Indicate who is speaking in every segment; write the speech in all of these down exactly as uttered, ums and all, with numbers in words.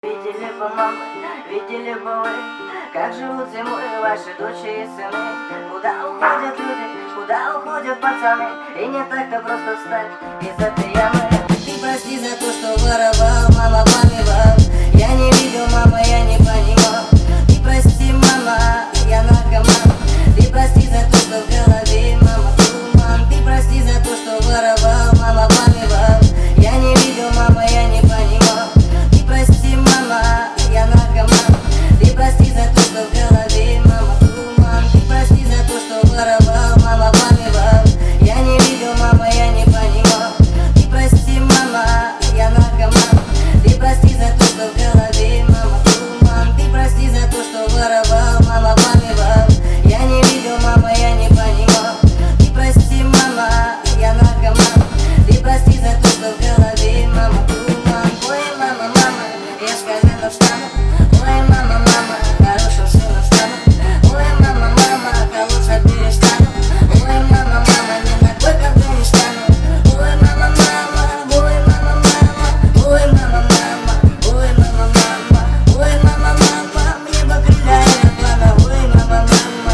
Speaker 1: Видели бы мамы, видели бы вы, как живут зимой ваши дочери и сыны. Куда уходят люди, куда уходят пацаны, и не так-то просто встать из этой ямы. Ты прости за то, что воровал, мама помевал. Я не видел, мама, я не понимал. Ты прости, мама, я наркоман. Ты прости за то, что в голове, мама, туман. Ты прости за то, что воровал, мама помевал. Я не видел, мама, я не понимал. Ты прости, мама, я наркоман. Ты прости за то, что в голове, мама, туман. Ты прости за то, что воровал, мама помевал. Я не видел, мама, я не понимал. Ты прости, мама, я наркоман. Ты прости за то, что в голове, мама, туман. Ты прости за то, что воровал, мама помевал. Я не видел, мама, я не понимал. Ты прости, мама, я наркоман. Ты прости за то, что в голове, мама, туман. Ой, мама, мама, я скажена встану. Ой, мама, мама, хорошим сыном стану. Ой, мама, мама, колоться перестану. Ой, мама, мама, ни на кой когда не стану. Ой, мама, мама, ой, мама, мама, ой, мама, мама, ой, мама, мама, ой, мама, мама, мне бы крылья и плана. Ой, мама, мама,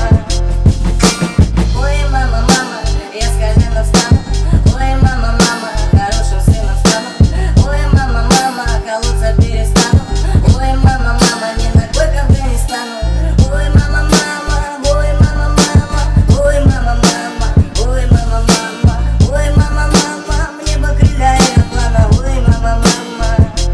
Speaker 1: ой, мама, мама, я скажена встану. Ой, мама, мама, хорошим сыном стану. Ой, мама, мама, колоться перестану. Ой, мама, мама, ни на кой когда не стану. Ой, мама, мама, ой, мама, мама, ой, мама, мама, ой, мама, мама, ой, мама, мама, мне бы крылья и плана. Ой, мама, мама.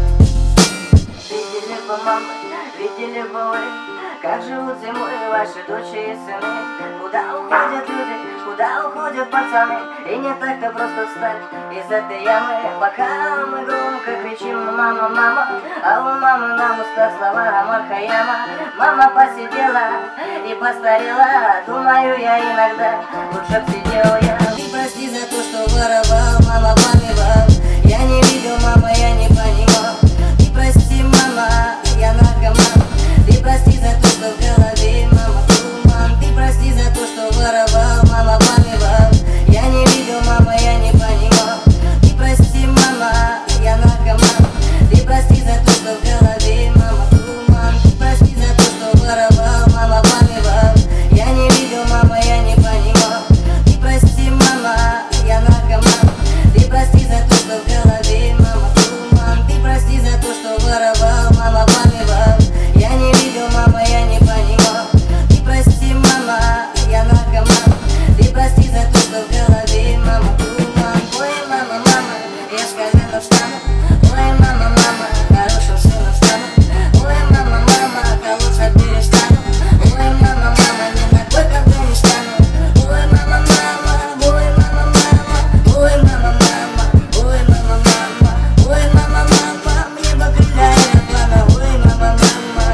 Speaker 1: Видели бы мамы, видели бы вы, как живут зимой ваши дочери и сыны. Куда уходят люди, куда уходят пацаны, и не так-то просто встать из этой ямы. Пока мы громко кричим «мама, мама», а у мамы на устах слова Роман Хаяма. Мама посидела и постарела, думаю я иногда, лучше б сидел я. Ты прости за то, что воровал, мама помевал. Я не видел, мама, я не понимал. Ты прости, мама, я наркоман. Ты прости за то, что в голове, мама, туман. Ты прости за то, что воровал, мама помевал. Я не видел, мама, я не понимал. Ты прости, мама, я наркоман. Ты прости за то, что в голове, мама, туман. Ты прости за то, что воровал, мама помевал. Я не видел, мама, я не понимал. Ты прости, мама, я наркоман. Ты прости за то, что в голове, мама, туман. Ты прости за то, что воровал, мама помевал. Я не видел, мама, я не понимал. Ты прости, мама, я наркоман. Ты прости за то, что в голове, мама, туман. Ой, мама, мама, я скажена встану. Ой, мама, мама, хорошим сыном стану. Ой, мама, мама, колоться перестану. Ой, мама, мама, ни на кой когда не стану. Ой, мама, мама, ой, мама, мама, ой, мама, мама, ой, мама, мама, ой, мама, мама, мне бы крылья и плана. Ой, мама, мама,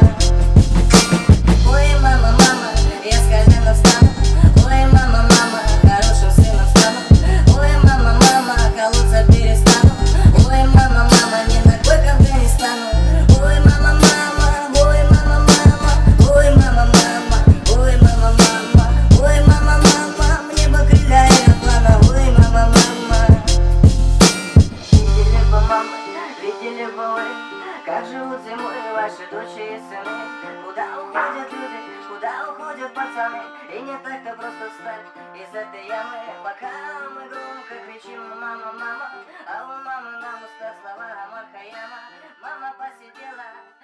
Speaker 1: ой, мама, мама, я скажена встану. Ой, мама, мама, хорошим сыном стану. Ой, мама, мама, колоться перестану. Ой, мама, мама, ни на кой когда не стану. Ой, мама, мама, ой, мама, мама, ой, мама, мама, ой, мама, мама, ой, мама, мама, мне бы крылья и плана. Ой, мама, мама. Видели бы мамы, видели бы вы, как живут зимой ваши дочери и сыны. Куда уходят люди, куда уходят пацаны, и не так-то просто встать из этой ямы. Пока мы громко кричим «мама, мама», а у мамы на устах слова Роман Хаяма. Мама посидела